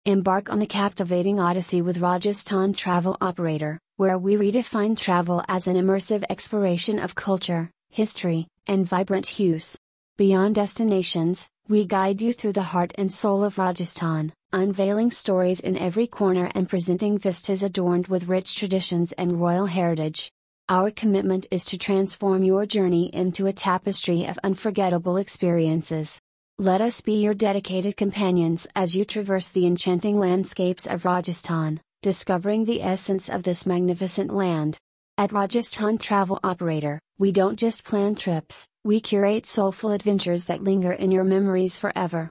Embark on a captivating odyssey with Rajasthan Travel Operator, where we redefine travel as an immersive exploration of culture, history, and vibrant hues. Beyond destinations, we guide you through the heart and soul of Rajasthan, unveiling stories in every corner and presenting vistas adorned with rich traditions and royal heritage. Our commitment is to transform your journey into a tapestry of unforgettable experiences. Let us be your dedicated companions as you traverse the enchanting landscapes of Rajasthan, discovering the essence of this magnificent land. At Rajasthan Travel Operator, we don't just plan trips, we curate soulful adventures that linger in your memories forever.